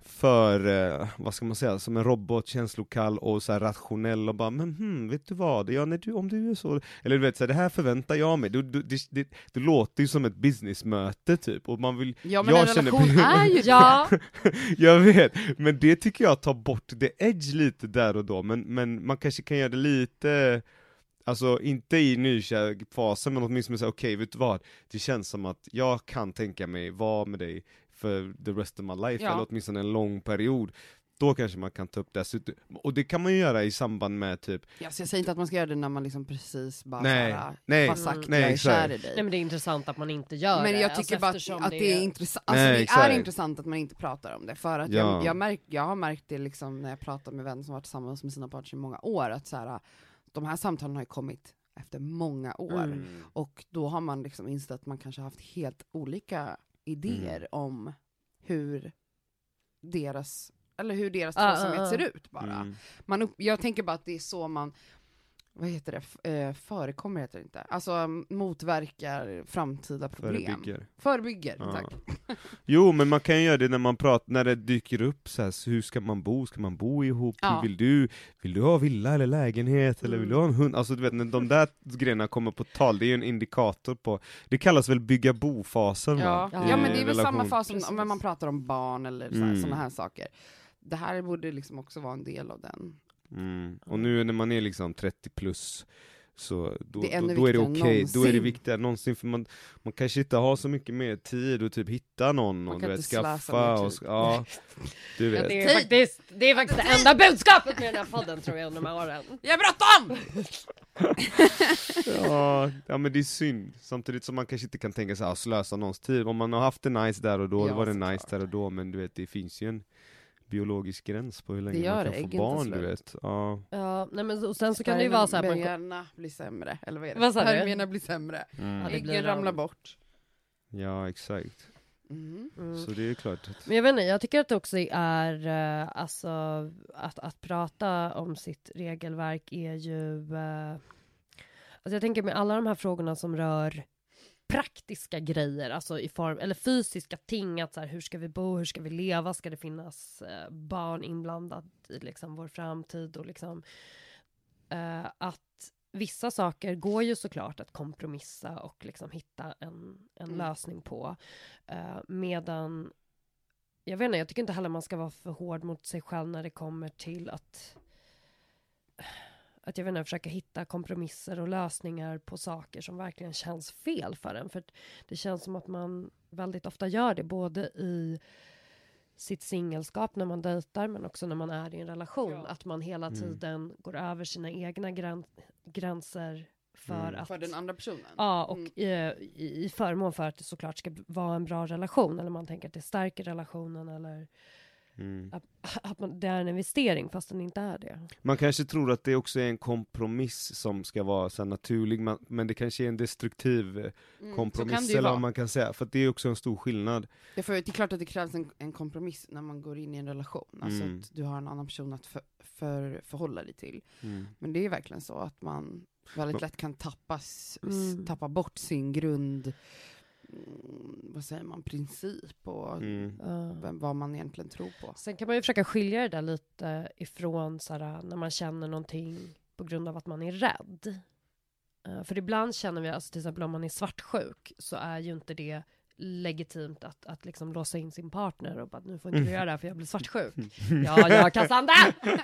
för, eh, vad ska man säga, som en robot, känslokall och så här rationell och bara, men hmm, vet du vad, ja, när du, om du är så, eller du vet, så här, det här förväntar jag mig, du, du, det, det, det låter ju som ett businessmöte typ, och man vill, Ja, men jag en känner, relation är ju Ja, jag vet, men det tycker jag tar bort det edge lite där och då, men, men man kanske kan göra det lite, alltså inte i nykärfasen, men åtminstone säga, okej, okay, vet du vad, det känns som att jag kan tänka mig vara med dig för the rest of my life, Ja. eller åtminstone en lång period. Då kanske man kan ta upp det. Och det kan man ju göra i samband med typ... Ja, så jag säger inte att man ska göra det när man liksom precis bara Nej, såhär, nej, har sagt nej, jag är exakt. kär i dig. nej men det är intressant att man inte gör Men det. jag tycker alltså, bara eftersom att, att det är intressant, alltså Nej, det exakt. är intressant att man inte pratar om det, för att Ja. jag, jag, märk, jag har märkt det liksom när jag pratar med vänner som varit tillsammans med sina partner i många år, att så här, de här samtalen har ju kommit efter många år, Mm. och då har man liksom insett att man kanske har haft helt olika idéer Mm. om hur deras, eller hur deras Ah, tvåsamhet ah, ah. ser ut bara. Mm. Man upp, jag tänker bara att det är så man, vad heter det, F- eh, förekommer heter det inte, alltså motverkar framtida problem. Förebygger. Förebygger, Ja. tack. Jo, men man kan ju göra det när man pratar, när det dyker upp så här, så hur ska man bo? Ska man bo ihop? Ja. Hur vill du? Vill du ha villa eller lägenhet? Eller vill du ha en hund? Alltså du vet, när de där grejerna kommer på tal, det är ju en indikator på, det kallas väl bygga bo-fasen, Ja. va? Ja. ja, I men det är väl relation. samma fas som Precis. om man pratar om barn eller så här, Mm. såna här saker. Det här borde liksom också vara en del av den. Mm. Och nu när man är liksom trettio plus, så då, Det är då, ännu då är det viktigare än okej, då är det någonsin. viktigare än någonsin, för man, man kanske inte har så mycket mer tid och typ hitta någon Man och kan du vet, inte slösa skaffa mer och, tid. ja, du Ja, vet. det, är faktiskt, det är faktiskt det enda budskapet med den här podden tror jag under de här åren. Jag är bråttom! Ja, ja, men det är synd. Samtidigt som man kanske inte kan tänka sig att slösa någons tid. Om man har haft det nice där och då, Ja, då var det såklart. nice där och då, men du vet, det finns ju en biologisk gräns på hur länge Det gör man det, kan få äggen tar barn, du slut. vet. Ja. Ja, nej men och sen så kan det ju vara så här att man, Spermierna blir sämre, eller vad är det? Vad sa du? Spermierna blir sämre. Mm. Ja, det blir Äggen de. ramlar bort. Ja, exakt. Mm. Så det är ju klart att... Men jag vet inte, jag tycker att det också är, eh, alltså, att, att prata om sitt regelverk är ju, eh, alltså jag tänker med alla de här frågorna som rör praktiska grejer, alltså i form, eller fysiska ting, att så här, hur ska vi bo, hur ska vi leva, ska det finnas eh, barn inblandat i liksom vår framtid, och liksom eh, att vissa saker går ju såklart att kompromissa och liksom hitta en, en Mm. lösning på. Uh, medan, jag vet inte, jag tycker inte heller man ska vara för hård mot sig själv när det kommer till att att jag vet inte, försöka hitta kompromisser och lösningar på saker som verkligen känns fel för en. För det känns som att man väldigt ofta gör det, både i sitt singelskap när man dejtar, men också när man är i en relation. Ja. Att man hela Mm. tiden går över sina egna grän- gränser för Mm. att... För den andra personen. Ja, och Mm. i, i, i förmån för att det såklart ska vara en bra relation. Eller man tänker att det stärker relationen, eller Mm. att, att man, det är en investering fast den inte är det. Man kanske tror att det också är en kompromiss som ska vara så här naturlig, man, men det kanske är en destruktiv eh, Mm, kompromiss, så kan det ju eller vara. vad man kan säga, för att det är också en stor skillnad. Ja, för det är klart att det krävs en, en kompromiss när man går in i en relation. Alltså Mm. att du har en annan person att för, för, förhålla dig till. Mm. Men det är verkligen så att man väldigt lätt kan tappa, s- Mm. tappa bort sin grund, mm, vad säger man, princip och Mm. Ja. vem, vad man egentligen tror på. Sen kan man ju försöka skilja det där lite ifrån såhär, när man känner någonting på grund av att man är rädd. Uh, för ibland känner vi, alltså till exempel om man är svartsjuk, så är ju inte det legitimt att, att liksom låsa in sin partner och bara, nu får inte du göra det här för jag blir svartsjuk. Ja, jag Cassandra!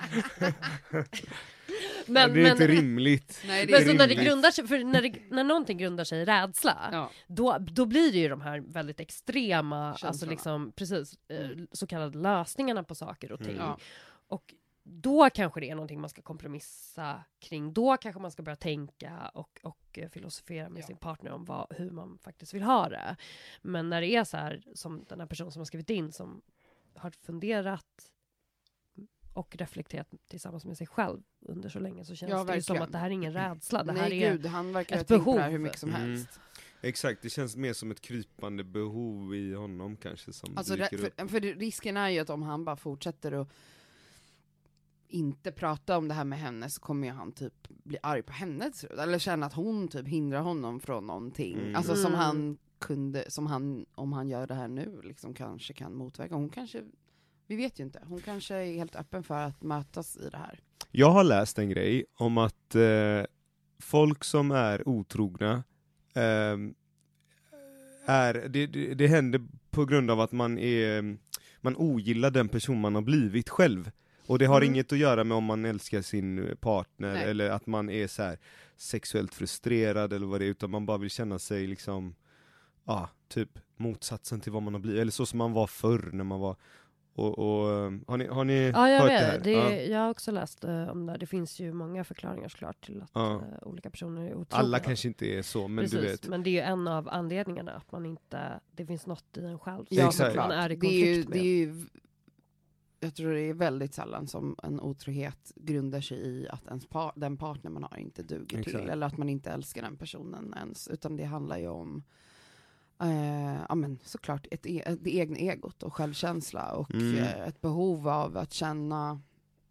Men, det är inte rimligt. Nej, det Men är så när det rimligt. grundar sig, för när, det, när någonting grundar sig i rädsla, Ja. då, då blir det ju de här väldigt extrema, alltså Känslorna. liksom, precis, eh, Mm. så kallade lösningarna på saker och ting. Mm. Ja. Och då kanske det är någonting man ska kompromissa kring. Då kanske man ska börja tänka och, och eh, filosofera med Ja. sin partner om vad, hur man faktiskt vill ha det. Men när det är så här, som den här personen som har skrivit in, som har funderat och reflekterat tillsammans med sig själv under så länge, så känns Ja, det ju som verkligen. att det här är ingen rädsla. Det Nej här är gud, han verkar ha ett tänkt på det behov. här hur mycket som Mm. helst. Exakt, det känns mer som ett krypande behov i honom kanske som Alltså, dyker det, upp. för, för det- risken är ju att om han bara fortsätter att inte prata om det här med henne, så kommer ju han typ bli arg på henne, tror jag. Eller känna att hon typ hindrar honom från någonting. Mm. Alltså som Mm. han kunde, som han, om han gör det här nu, liksom kanske kan motverka. Hon kanske Vi vet ju inte. Hon kanske är helt öppen för att mötas i det här. Jag har läst en grej om att eh, folk som är otrogna eh, är, det, det, det händer på grund av att man är man ogillar den person man har blivit själv. Och det har Mm. inget att göra med om man älskar sin partner Nej. eller att man är så här sexuellt frustrerad eller vad det är, utan man bara vill känna sig liksom ja, typ motsatsen till vad man har blivit, eller så som man var förr när man var och, och har ni, har ni Ja, jag hört vet. det här? Det, Ja. jag har också läst uh, om det. Det finns ju många förklaringar såklart till att Ja. uh, olika personer är otrogna. Alla kanske inte är så, men Precis, du vet. men det är ju en av anledningarna att man inte, det finns något i en själv Ja, Exakt. man är i det är, ju, konflikt det är med. ju, jag tror det är väldigt sällan som en otrohet grundar sig i att ens par, den partner man har inte duger Exakt. till, eller att man inte älskar den personen ens, utan det handlar ju om eh, ja, men såklart ett, e- det egna egot och självkänsla och Mm. eh, ett behov av att känna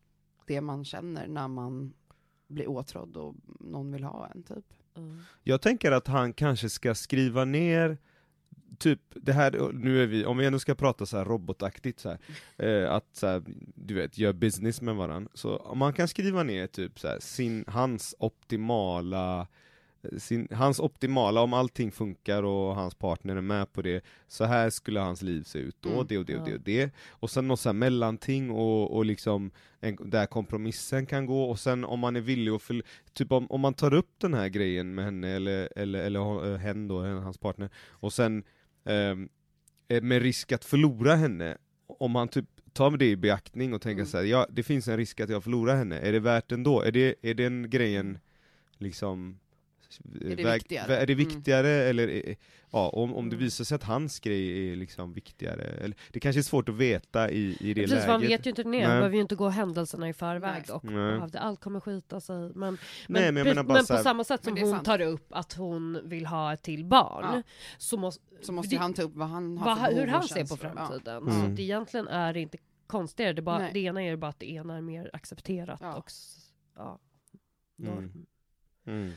det man känner när man blir åtrådd och någon vill ha en typ. Mm. Jag tänker att han kanske ska skriva ner typ det här, nu är vi, om vi ändå ska prata så här robotaktigt så här, eh, att så här, du vet, gör business med varandra, så om man kan skriva ner typ så här, sin, hans optimala sin, hans optimala, om allting funkar och hans partner är med på det, så här skulle hans liv se ut då, Mm. det och det och det Ja. och det, och sen något så här mellanting och, och liksom en, där kompromissen kan gå, och sen om man är villig att förl- typ om, om man tar upp den här grejen med henne eller, eller, eller äh, hen då, hans partner, och sen ehm, eh, med risk att förlora henne, om man typ tar det i beaktning och tänker Mm. så här, ja, det finns en risk att jag förlorar henne, är det värt ändå? Är det, är den grejen liksom Är det väg- viktigare? är det Mm. viktigare eller är- ja, om, om det Mm. visar sig att hans grej är liksom viktigare, eller, det kanske är svårt att veta i, i det Precis, läget. man vet ju inte det, man Nej. behöver ju inte gå händelserna i förväg Nej. och Nej. behövde, allt kommer skita sig. Men, men, Nej, men jag pre- menar bara men så på här- samma sätt Men som det är hon sant. tar upp att hon vill ha ett till barn, Ja. så måste, Så måste det- ju han ta upp vad han har vad, för behov hur och han ser på känslor. framtiden. Ja. Så Mm. att egentligen är det inte konstigare, det, bara, Nej. det ena är bara att det ena är mer accepterat. Ja. Och, s- ja, Mm. norm. Mm.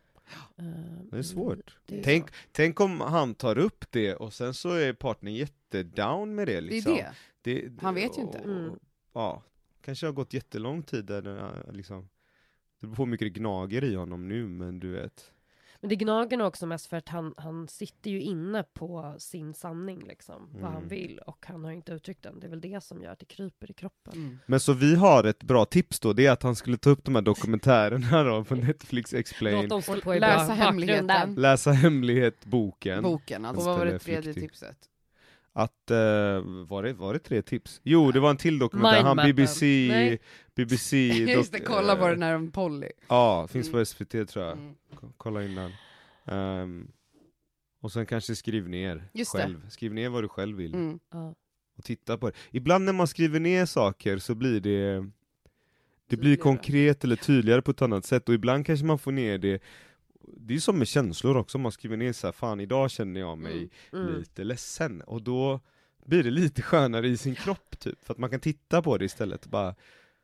Eh, Det är svårt. det är Tänk, svårt. tänk om han tar upp det och sen så är partnern jättedown med det Det liksom. är det. Det, Han vet ju och- inte. Mm. Ja, kanske har gått jättelång tid där det, äh, liksom, det beror på hur mycket det gnager i honom nu, men du vet. Men det gnager nog också mest för att han, han sitter ju inne på sin sanning, liksom, vad han Mm. vill, och han har inte uttryckt den. Det är väl det som gör att det kryper i kroppen. Mm. Men så vi har ett bra tips då, det är att han skulle ta upp de här dokumentärerna då på Netflix Explain, Låt dem stå på i Läsa bak- hemligheten. bakgrunden. läsa Hemlighet, boken. Boken, alltså. Och Vad var det ställa tredje flykting. tipset? Att, eh, var, det, var det tre tips? Jo, det var en till dokumentär, han B B C, Nej. B B C Just det, dok- kolla på eh, den här om Polly. Ja, finns Mm. på S V T tror jag. Mm. K- Kolla in den. Ehm, och sen kanske skriv ner Just det. själv. Skriv ner vad du själv vill. Mm. Ja. Och titta på det. Ibland när man skriver ner saker så blir det det blir Tydligare. konkret eller tydligare på ett annat sätt. Och ibland kanske man får ner det. Det är som med känslor också. Man skriver ner så här, fan idag känner jag mig Mm. lite ledsen. Och då blir det lite skönare i sin kropp typ. För att man kan titta på det istället. Bara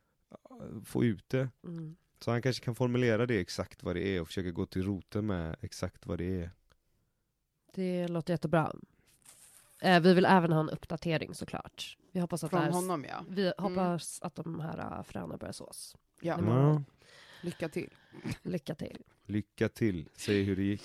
få ut det. Mm. Så han kanske kan formulera det exakt vad det är och försöka gå till roten med exakt vad det är. Det låter jättebra. Eh, vi vill även ha en uppdatering såklart. Vi hoppas att, det Från här, honom, ja. vi hoppas att de här uh, fröna börjar sås. ja. Mm. Ja, Lycka till. Lycka till. lycka till, säg hur det gick.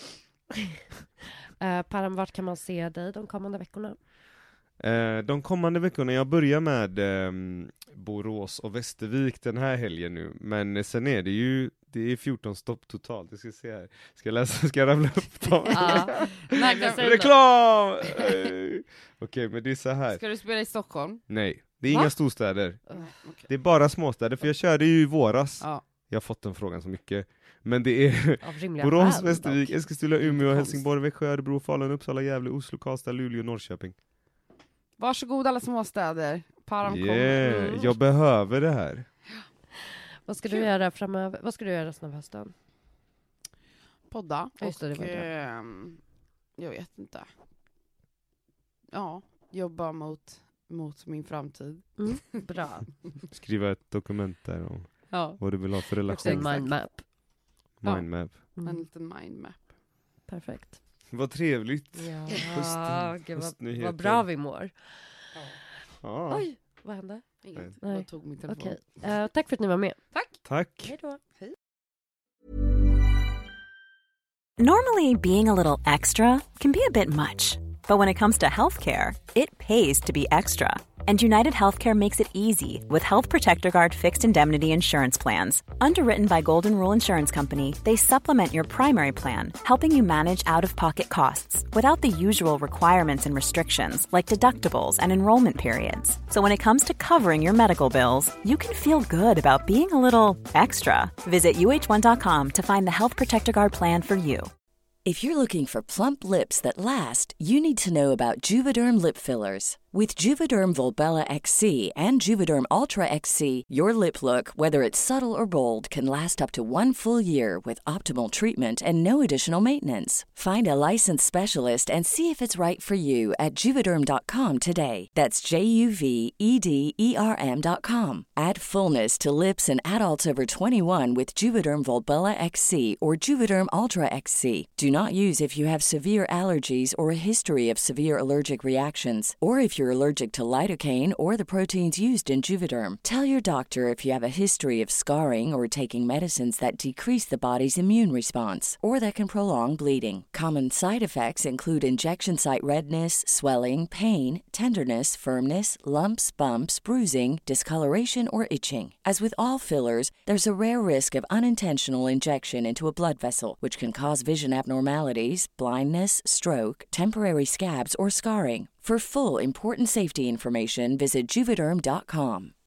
Eh, Param, vart kan man se dig de kommande veckorna? Eh, de kommande veckorna, jag börjar med eh, Borås och Västervik den här helgen nu. Men sen är det ju, det är fjorton stopp totalt. Jag ska se här. Ska jag läsa, ska jag rabbla upp dem? Ja. Nej, men säg något. Reklam! Eh, Okej, men det är så här. Ska du spela i Stockholm? Nej, det är Va? inga storstäder. Nej, okej. Det är bara småstäder, för jag körde ju i våras. Ja. Jag har fått den frågan så mycket. Men det är Av rimliga Borås, skäl, Västervik, dock. Eskilstuna, Umeå, Konst. Helsingborg, Växjö, Örebro, Falun, Uppsala, Gävle, Oslo, Karlstad, Luleå, Norrköping. Varsågod alla småstäder. Param Yeah, kommer. Mm. jag behöver det här. Vad ska du Kul. göra framöver? Vad ska du göra resten av hösten? Podda. Ja, just det, det och var det. ehm, jag vet inte. Ja, jobba mot, mot min framtid. Mm. Bra. Skriva ett dokument där om Ja. vad du vill ha för Också en relation. mindmap. Ja. Mindmap. En Mm. liten mindmap. Perfekt. Vad trevligt. Ja, Höst- gud vad, höstnyheter. vad bra vi mår. Ja. Oj, Vad hände? Inget. Nej. Jag tog min telefon. Okej. Eh, tack för att ni var med. Tack. Tack. Hej då. Normally, being a little extra can be a bit much, but when it comes to healthcare, it pays to be extra. And United Healthcare makes it easy with Health Protector Guard fixed indemnity insurance plans. Underwritten by Golden Rule Insurance Company, they supplement your primary plan, helping you manage out-of-pocket costs without the usual requirements and restrictions like deductibles and enrollment periods. So when it comes to covering your medical bills, you can feel good about being a little extra. Visit U H one dot com to find the Health Protector Guard plan for you. If you're looking for plump lips that last, you need to know about Juvederm lip fillers. With Juvederm Volbella X C and Juvederm Ultra X C, your lip look, whether it's subtle or bold, can last up to one full year with optimal treatment and no additional maintenance. Find a licensed specialist and see if it's right for you at Juvederm dot com today. That's J U V E D E R M dot com. Add fullness to lips in adults over twenty-one with Juvederm Volbella X C or Juvederm Ultra X C. Do not use if you have severe allergies or a history of severe allergic reactions, or if you're allergic to lidocaine or the proteins used in Juvederm. Tell your doctor if you have a history of scarring or taking medicines that decrease the body's immune response or that can prolong bleeding. Common side effects include injection site redness, swelling, pain, tenderness, firmness, lumps, bumps, bruising, discoloration, or itching. As with all fillers, there's a rare risk of unintentional injection into a blood vessel, which can cause vision abnormalities, blindness, stroke, temporary scabs, or scarring. For full, important safety information, visit Juvederm dot com.